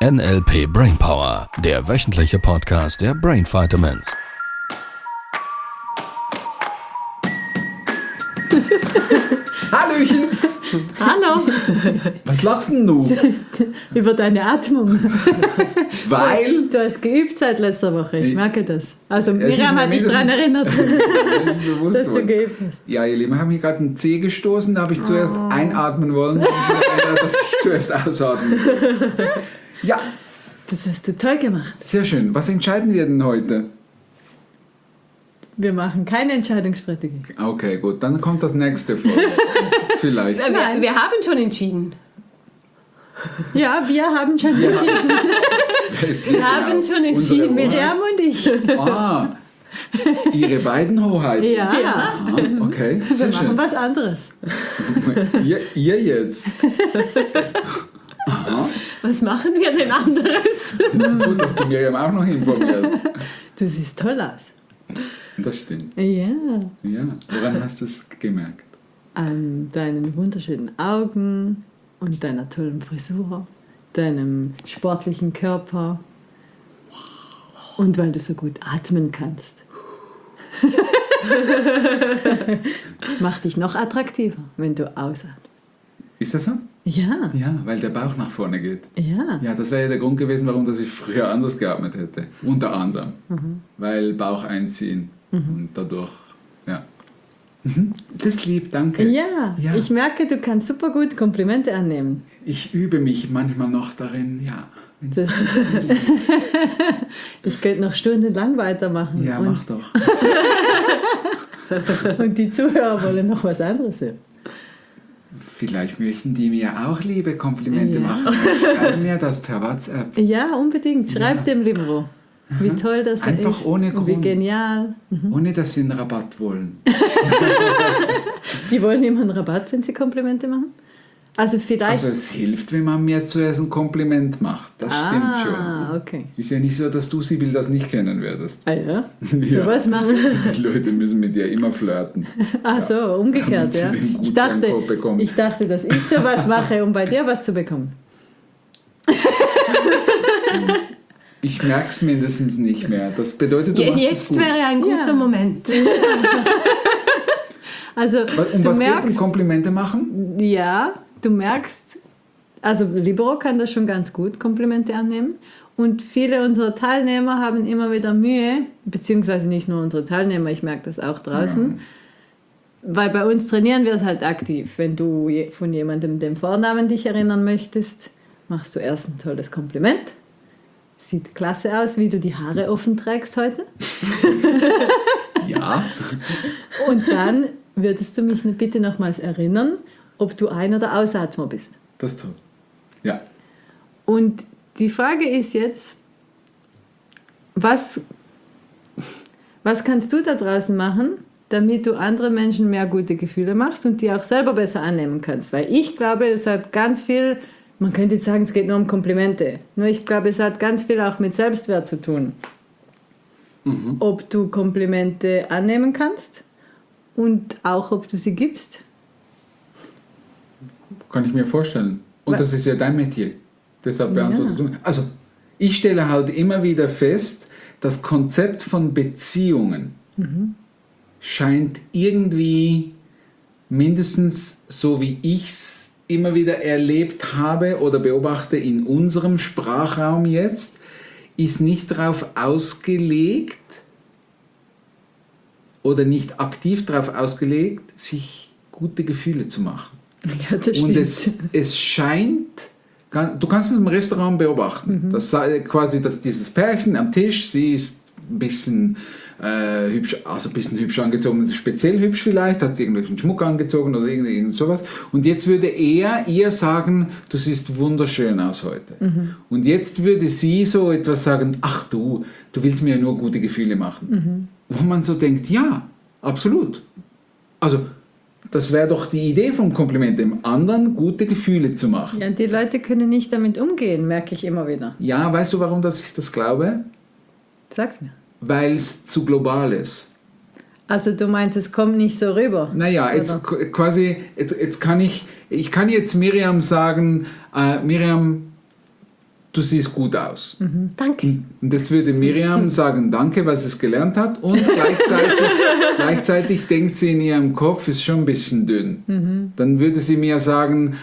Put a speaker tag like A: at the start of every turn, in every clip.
A: NLP Brainpower, der wöchentliche Podcast der Brain Vitamins.
B: Hallöchen!
C: Hallo!
B: Was lachst denn du?
C: Über deine Atmung.
B: Weil?
C: Du hast geübt seit letzter Woche, ich merke das. Also
B: Es ist
C: Miriam
B: mir
C: hat dich daran erinnert,
B: Das ist bewusst
C: dass du
B: worden.
C: geübt hast.
B: Ja, ihr Lieben, wir haben hier gerade einen Zeh gestoßen, da habe ich zuerst einatmen wollen, dass ich zuerst ausatmen soll. Ja,
C: Das hast du toll gemacht.
B: sehr schön. Was entscheiden wir denn heute?
C: Wir machen keine Entscheidungsstrategie.
B: Okay, gut, dann kommt das nächste vor. Vielleicht.
D: Wir haben schon entschieden.
C: Ja, wir haben schon entschieden.
B: Wir
D: haben schon entschieden,
C: Miriam und ich.
B: Ah, ihre beiden Hoheiten.
C: Ja,
B: Ah, okay,
C: wir
B: sehr
C: machen
B: schön.
C: was anderes.
B: Ihr jetzt. Aha.
D: Was machen wir denn anderes?
B: Das ist gut, dass du Miriam auch noch informierst.
C: Du siehst toll aus.
B: Das stimmt.
C: Ja.
B: Ja, woran hast du es gemerkt?
C: An deinen wunderschönen Augen und deiner tollen Frisur, deinem sportlichen Körper und weil du so gut atmen kannst. Macht dich noch attraktiver, wenn du ausatmest.
B: Ist das so?
C: Ja,
B: Ja, weil der Bauch nach vorne geht.
C: ja.
B: Ja, das wäre ja der Grund gewesen, warum dass ich früher anders geatmet hätte. Unter anderem. Weil Bauch einziehen und dadurch, ja. Das ist lieb, danke.
C: Ja,
B: Ja.
C: ich merke, du kannst super gut Komplimente annehmen.
B: Ich übe mich manchmal noch darin, ja. Wenn's
C: Das-
B: zu viel ist.
C: Ich könnte noch stundenlang weitermachen.
B: Ja, mach doch.
C: und die Zuhörer wollen noch was anderes hören.
B: Vielleicht möchten die mir auch liebe Komplimente
C: Ja.
B: machen. Schreiben mir das per WhatsApp.
C: Ja, unbedingt. Schreib dem Libero, wie toll das
B: Einfach
C: ist.
B: ohne
C: und wie
B: Grund.
C: genial.
B: Ohne dass sie einen Rabatt wollen.
C: Die wollen immer einen Rabatt, wenn sie Komplimente machen. Also vielleicht...
B: Also es hilft, wenn man mir zuerst ein Kompliment macht. Das stimmt schon.
C: Okay.
B: Ist ja nicht so, dass du, Sibyl, das nicht kennen würdest.
C: Ah ja,
B: Ja.
C: sowas machen.
B: Die Leute müssen mit dir immer flirten.
C: Ach so, umgekehrt,
B: Damit sie
C: ja.
B: den
C: Ich
B: Gutscheincode bekommen.
C: dachte, dass ich sowas mache, um bei dir was zu bekommen.
B: Ich merke es mindestens nicht mehr. Das bedeutet, du machst es
D: Jetzt
B: gut.
D: wäre ein guter
C: Ja.
D: Moment.
C: Also,
B: Um
C: du
B: was geht es?
C: merkst,
B: Komplimente machen?
C: ja, du merkst, also Libero kann das schon ganz gut, Komplimente annehmen. Und viele unserer Teilnehmer haben immer wieder Mühe, beziehungsweise nicht nur unsere Teilnehmer, ich merke das auch draußen, weil bei uns trainieren wir es halt aktiv. Wenn du von jemandem den Vornamen dich erinnern möchtest, machst du erst ein tolles Kompliment. Sieht klasse aus, wie du die Haare offen trägst heute.
B: Ja.
C: Und dann würdest du mich bitte nochmals erinnern, ob du Ein- oder Ausatmer bist.
B: Das ist toll. Ja.
C: Und die Frage ist jetzt, was kannst du da draußen machen, damit du anderen Menschen mehr gute Gefühle machst und die auch selber besser annehmen kannst? Weil ich glaube, es hat ganz viel, man könnte jetzt sagen, es geht nur um Komplimente, nur ich glaube, es hat ganz viel auch mit Selbstwert zu tun. Ob du Komplimente annehmen kannst und auch, ob du sie gibst.
B: Kann ich mir vorstellen. Und
C: Weil-
B: das ist ja dein Metier. Deshalb beantwortest du. Also, ich stelle halt immer wieder fest, das Konzept von Beziehungen scheint irgendwie mindestens so wie ich es immer wieder erlebt habe oder beobachte in unserem Sprachraum jetzt, ist nicht darauf ausgelegt oder nicht aktiv darauf ausgelegt, sich gute Gefühle zu machen.
C: Ja, das
B: Und
C: stimmt.
B: es scheint, du kannst es im Restaurant beobachten, dass quasi dieses Pärchen am Tisch, sie ist ein bisschen hübsch, also ein bisschen hübsch angezogen, speziell hübsch vielleicht, hat sie irgendwelchen Schmuck angezogen oder irgend sowas. Und jetzt würde er ihr sagen, du siehst wunderschön aus heute. Und jetzt würde sie so etwas sagen, ach du willst mir ja nur gute Gefühle machen. Wo man so denkt, ja, absolut. Also das wäre doch die Idee vom Kompliment, dem anderen gute Gefühle zu machen.
C: Ja, und die Leute können nicht damit umgehen, merke ich immer wieder.
B: Ja, weißt du, warum ich das glaube?
C: Sag's mir.
B: Weil es zu global ist.
C: Also du meinst, es kommt nicht so rüber?
B: Naja, jetzt quasi, jetzt kann ich kann jetzt Miriam sagen, Miriam, du siehst gut aus.
D: Danke.
B: Und jetzt würde Miriam sagen, danke, weil sie es gelernt hat. Und gleichzeitig denkt sie in ihrem Kopf, ist schon ein bisschen dünn. Dann würde sie mir sagen,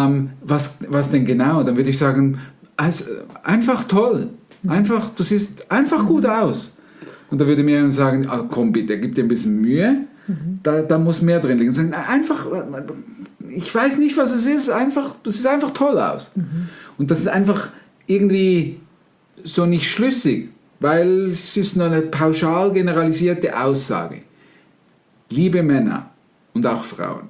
B: was denn genau? Dann würde ich sagen, also, einfach toll. Einfach, du siehst einfach gut aus. Und dann würde Miriam sagen, komm bitte, gib dir ein bisschen Mühe. Da muss mehr drin liegen. Sagen, einfach, ich weiß nicht, was es ist, du siehst einfach toll aus. Und das ist einfach irgendwie so nicht schlüssig, weil es ist nur eine pauschal generalisierte Aussage. Liebe Männer und auch Frauen,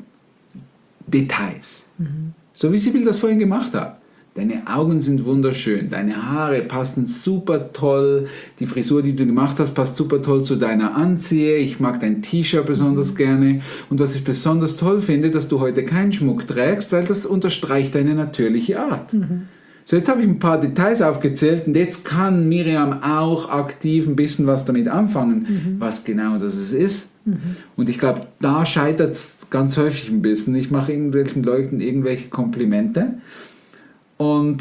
B: Details. So wie Sibyl das vorhin gemacht hat. Deine Augen sind wunderschön, deine Haare passen super toll, die Frisur, die du gemacht hast, passt super toll zu deiner Anziehe, ich mag dein T-Shirt besonders gerne und was ich besonders toll finde, dass du heute keinen Schmuck trägst, weil das unterstreicht deine natürliche Art. So, jetzt habe ich ein paar Details aufgezählt und jetzt kann Miriam auch aktiv ein bisschen was damit anfangen, was genau das ist. Und ich glaube, da scheitert es ganz häufig ein bisschen. Ich mache irgendwelchen Leuten irgendwelche Komplimente und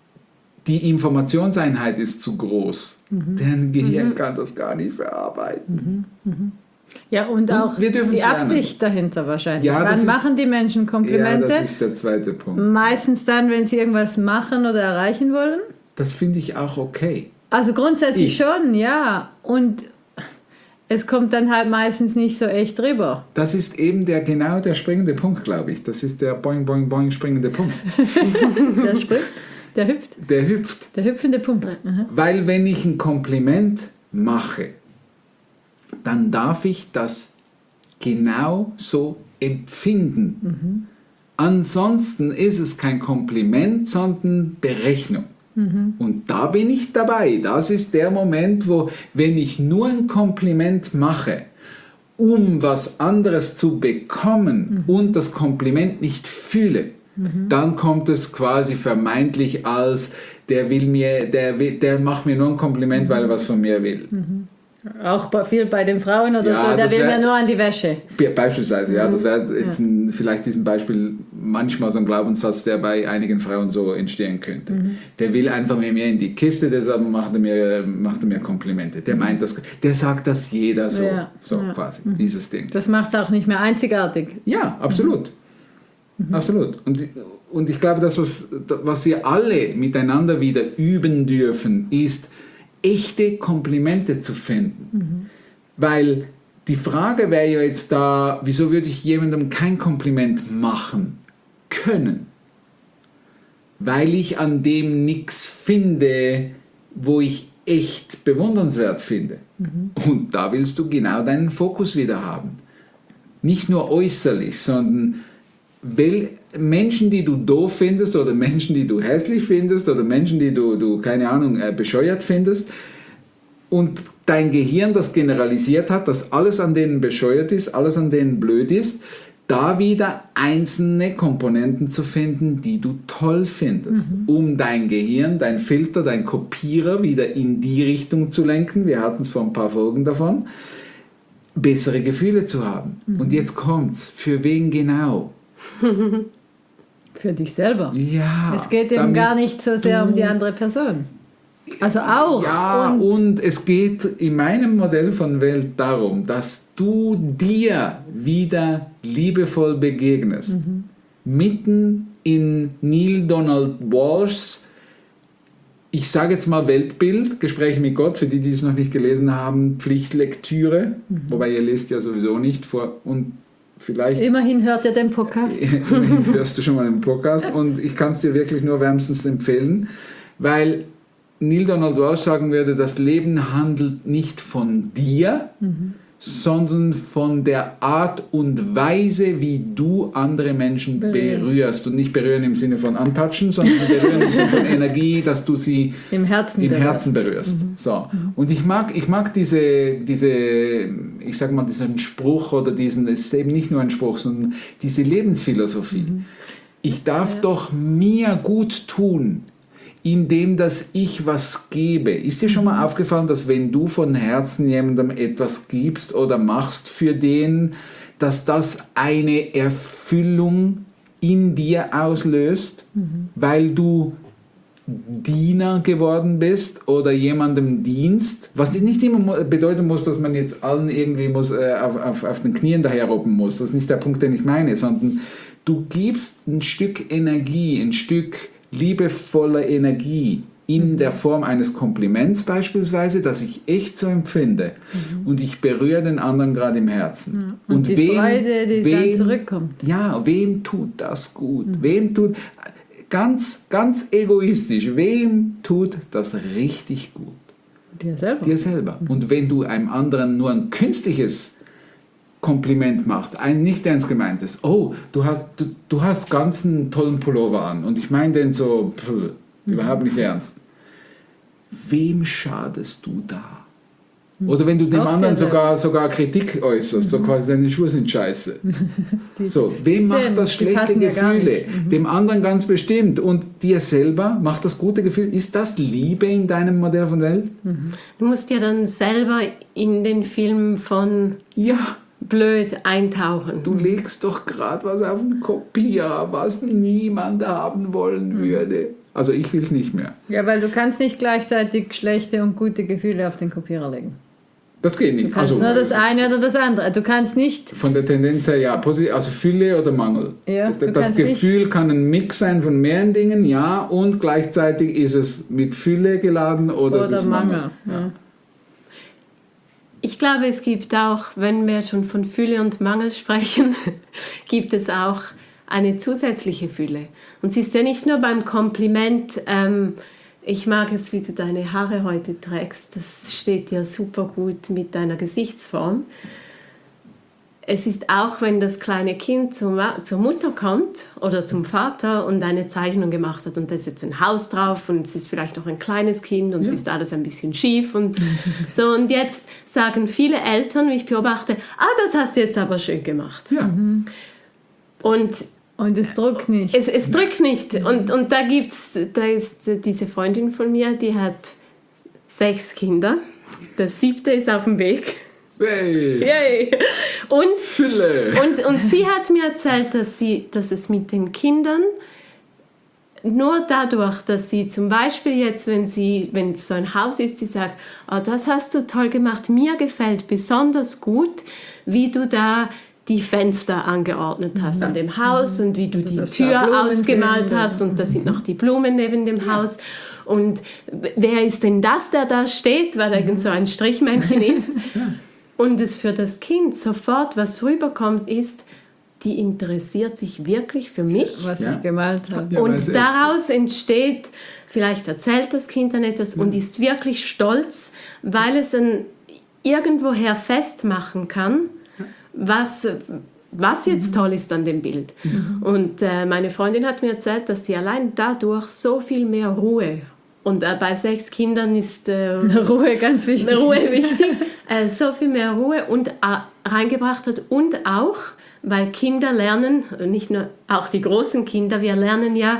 B: die Informationseinheit ist zu groß. Deren Gehirn kann das gar nicht verarbeiten.
C: Ja, und auch
B: wir dürfen
C: die
B: es lernen.
C: Absicht dahinter wahrscheinlich.
B: Ja,
C: Wann machen die Menschen Komplimente?
B: Ja, das ist der zweite Punkt.
C: Meistens dann, wenn sie irgendwas machen oder erreichen wollen.
B: Das finde ich auch okay.
C: Also grundsätzlich schon, ja. Und es kommt dann halt meistens nicht so echt rüber.
B: Das ist eben genau der springende Punkt, glaube ich. Das ist der boing, boing, boing springende Punkt.
C: Der springt, der hüpft.
B: Der hüpft.
C: Der hüpfende Punkt.
B: Weil wenn ich ein Kompliment mache, dann darf ich das genau so empfinden. Ansonsten ist es kein Kompliment, sondern Berechnung. Und da bin ich dabei. Das ist der Moment, wo, wenn ich nur ein Kompliment mache, um was anderes zu bekommen und das Kompliment nicht fühle, dann kommt es quasi vermeintlich als, der macht mir nur ein Kompliment, weil er was von mir will.
C: Auch viel bei den Frauen oder
B: Ja,
C: so, der
B: das
C: will mir nur an die Wäsche.
B: Beispielsweise, ja, das wäre jetzt vielleicht diesem Beispiel manchmal so ein Glaubenssatz, der bei einigen Frauen so entstehen könnte. Der will einfach mit mir in die Kiste, deshalb macht er mir Komplimente. Der meint das, der sagt das jeder so, quasi, dieses Ding.
C: Das macht es auch nicht mehr einzigartig.
B: Ja, absolut. Absolut. Und ich glaube, das, was wir alle miteinander wieder üben dürfen, ist, echte Komplimente zu finden. Weil die Frage wäre ja jetzt da, wieso würde ich jemandem kein Kompliment machen können? Weil ich an dem nichts finde, wo ich echt bewundernswert finde. Und da willst du genau deinen Fokus wieder haben. Nicht nur äußerlich, sondern Menschen, die du doof findest oder Menschen, die du hässlich findest oder Menschen, die du keine Ahnung, bescheuert findest und dein Gehirn das generalisiert hat, dass alles an denen bescheuert ist, alles an denen blöd ist, da wieder einzelne Komponenten zu finden, die du toll findest, um dein Gehirn, dein Filter, dein Kopierer wieder in die Richtung zu lenken, wir hatten es vor ein paar Folgen davon, bessere Gefühle zu haben. Und jetzt kommt's, für wen genau?
C: Für dich selber.
B: Ja,
C: Es geht eben gar nicht so sehr um die andere Person. Also auch.
B: Ja, und es geht in meinem Modell von Welt darum, dass du dir wieder liebevoll begegnest. Mitten in Neale Donald Walshs, ich sage jetzt mal Weltbild, Gespräche mit Gott, für die, die es noch nicht gelesen haben, Pflichtlektüre, wobei ihr lest ja sowieso nicht vor und vielleicht...
C: Immerhin hört ihr den Podcast.
B: Immerhin hörst du schon mal den Podcast und ich kann es dir wirklich nur wärmstens empfehlen, weil Neale Donald Walsh sagen würde, das Leben handelt nicht von dir, sondern von der Art und Weise, wie du andere Menschen berührst. Und nicht berühren im Sinne von antatschen, sondern berühren im Sinne von Energie, dass du sie
C: im Herzen
B: berührst. So. Und ich mag diese, ich sag mal, diesen Spruch oder es ist eben nicht nur ein Spruch, sondern diese Lebensphilosophie. Ich darf doch mir gut tun, indem dass ich was gebe. Ist dir schon mal aufgefallen, dass wenn du von Herzen jemandem etwas gibst oder machst für den, dass das eine Erfüllung in dir auslöst, weil du Diener geworden bist oder jemandem dienst, was nicht immer bedeuten muss, dass man jetzt allen irgendwie auf den Knien daherrobben muss. Das ist nicht der Punkt, den ich meine, sondern du gibst ein Stück Energie, ein Stück liebevoller Energie in der Form eines Kompliments beispielsweise, das ich echt so empfinde und ich berühre den anderen gerade im Herzen.
C: Ja. Und die Freude, die dann zurückkommt.
B: Ja, wem tut das gut? Wem tut... Ganz, ganz egoistisch. Wem tut das richtig gut?
C: Dir selber.
B: Dir selber. Und wenn du einem anderen nur ein künstliches Kompliment machst, ein nicht ernst gemeintes, oh, du hast ganz einen tollen Pullover an und ich meine den so überhaupt nicht ernst. Wem schadest du da? Oder wenn du dem anderen sogar Kritik äußerst, so quasi deine Schuhe sind scheiße. So, wem macht das schlechte Gefühle? Dem anderen ganz bestimmt. Und dir selber macht das gute Gefühl. Ist das Liebe in deinem Modell von Welt?
D: Du musst ja dann selber in den Film von blöd eintauchen.
B: Du legst doch gerade was auf den Kopierer, was niemand haben wollen würde. Also ich will es nicht mehr.
C: Ja, weil du kannst nicht gleichzeitig schlechte und gute Gefühle auf den Kopierer legen.
B: Das geht nicht.
C: Du kannst nur das eine oder das andere. Du kannst nicht...
B: Von der Tendenz her, ja, also Fülle oder Mangel.
C: Ja,
B: das Gefühl kann ein Mix sein von mehreren Dingen, ja, und gleichzeitig ist es mit Fülle geladen oder es ist Mangel.
C: Ja.
D: Ich glaube, es gibt auch, wenn wir schon von Fülle und Mangel sprechen, gibt es auch eine zusätzliche Fülle. Und sie ist ja nicht nur beim Kompliment, ich mag es, wie du deine Haare heute trägst, das steht dir super gut mit deiner Gesichtsform. Es ist auch, wenn das kleine Kind zur Mutter kommt oder zum Vater und eine Zeichnung gemacht hat und da ist jetzt ein Haus drauf und es ist vielleicht noch ein kleines Kind und es ist alles ein bisschen schief und so. Und jetzt sagen viele Eltern, wie ich beobachte, das hast du jetzt aber schön gemacht.
B: Ja.
C: Und es drückt nicht.
D: Es drückt nicht. Und da ist diese Freundin von mir, die hat 6 Kinder. Das 7. ist auf dem Weg.
B: Hey.
D: Yay. Und
B: Fülle.
D: Und sie hat mir erzählt, dass es mit den Kindern nur dadurch, dass sie zum Beispiel jetzt, wenn es so ein Haus ist, sie sagt, das hast du toll gemacht, mir gefällt besonders gut, wie du da die Fenster angeordnet hast an dem Haus und wie du die Tür ausgemalt hast und da sind noch die Blumen neben dem Haus und wer ist denn das, der da steht, weil irgend so ein Strichmännchen ist und es für das Kind sofort was rüberkommt ist, die interessiert sich wirklich für mich,
C: was ich gemalt habe.
B: Ja,
D: und daraus entsteht, vielleicht erzählt das Kind dann etwas und ist wirklich stolz, weil es irgendwoher festmachen kann, was jetzt toll ist an dem Bild. Und meine Freundin hat mir erzählt, dass sie allein dadurch so viel mehr Ruhe, und bei 6 Kindern ist
C: Ruhe ganz wichtig.
D: So viel mehr Ruhe und reingebracht hat. Und auch, weil Kinder lernen, nicht nur auch die großen Kinder, wir lernen ja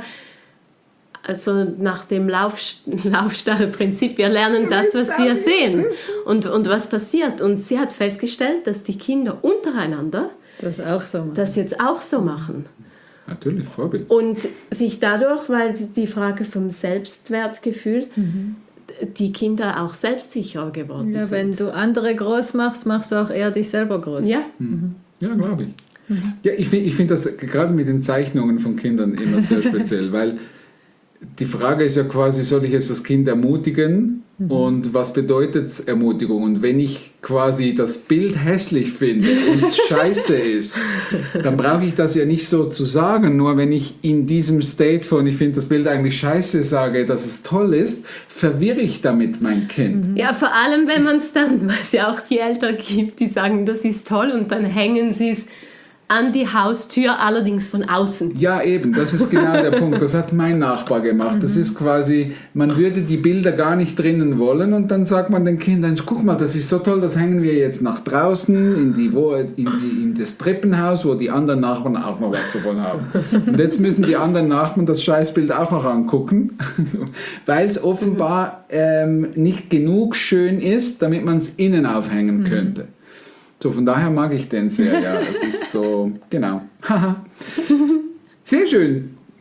D: also nach dem Laufstallprinzip, wir lernen das, was wir sehen und was passiert. Und sie hat festgestellt, dass die Kinder untereinander das jetzt auch so machen.
B: Natürlich, Vorbild.
D: Und sich dadurch, weil die Frage vom Selbstwertgefühl, die Kinder auch selbstsicherer geworden sind.
C: Wenn du andere groß machst, machst du auch eher dich selber groß.
D: Ja.
B: Ja, glaube ich. Ja, ich finde das gerade mit den Zeichnungen von Kindern immer sehr speziell, weil die Frage ist ja quasi, soll ich jetzt das Kind ermutigen und was bedeutet Ermutigung? Und wenn ich quasi das Bild hässlich finde und es scheiße ist, dann brauche ich das ja nicht so zu sagen. Nur wenn ich in diesem State von, ich finde das Bild eigentlich scheiße, sage, dass es toll ist, verwirre ich damit mein Kind.
D: Ja, vor allem, wenn man es dann, weil es ja auch die Eltern gibt, die sagen, das ist toll und dann hängen sie es an die Haustür, allerdings von außen.
B: Ja, eben, das ist genau der Punkt. Das hat mein Nachbar gemacht. Das ist quasi, man würde die Bilder gar nicht drinnen wollen und dann sagt man den Kindern, guck mal, das ist so toll, das hängen wir jetzt nach draußen in das Treppenhaus, wo die anderen Nachbarn auch noch was davon haben. Und jetzt müssen die anderen Nachbarn das Scheißbild auch noch angucken, weil es offenbar nicht genug schön ist, damit man es innen aufhängen könnte. So, von daher mag ich den sehr, ja. Es ist so, genau. Sehr schön.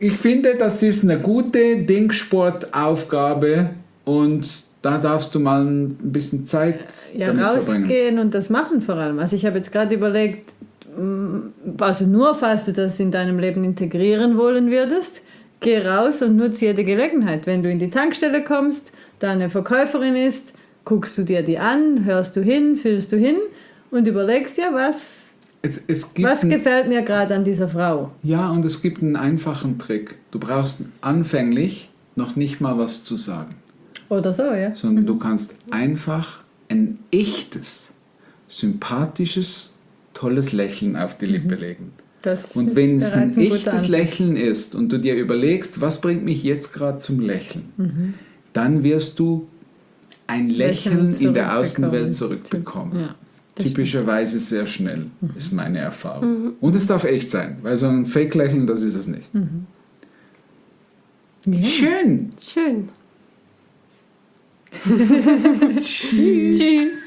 B: ich finde, das ist eine gute Denksportaufgabe und da darfst du mal ein bisschen Zeit damit verbringen.
C: Rausgehen und das machen vor allem. Also ich habe jetzt gerade überlegt, also nur falls du das in deinem Leben integrieren wollen würdest, geh raus und nutze jede Gelegenheit. Wenn du in die Tankstelle kommst, da eine Verkäuferin ist, guckst du dir die an, hörst du hin, fühlst du hin und überlegst ja, was gefällt mir gerade an dieser Frau.
B: Ja, und es gibt einen einfachen Trick. Du brauchst anfänglich noch nicht mal was zu sagen.
C: Oder so, ja.
B: Sondern du kannst einfach ein echtes, sympathisches, tolles Lächeln auf die Lippe legen. Und wenn es ein echtes Lächeln ist und du dir überlegst, was bringt mich jetzt gerade zum Lächeln, dann wirst du ein Lächeln in der Außenwelt zurückbekommen. Ja, typischerweise sehr schnell, ist meine Erfahrung. Und es darf echt sein, weil so ein Fake-Lächeln, das ist es nicht.
C: Ja.
B: Schön!
D: Schön.
C: Tschüss.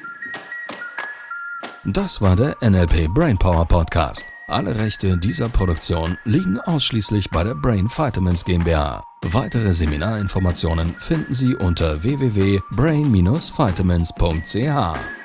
A: Das war der NLP Brainpower Podcast. Alle Rechte dieser Produktion liegen ausschließlich bei der Brain Vitamins GmbH. Weitere Seminarinformationen finden Sie unter www.brain-vitamins.ch.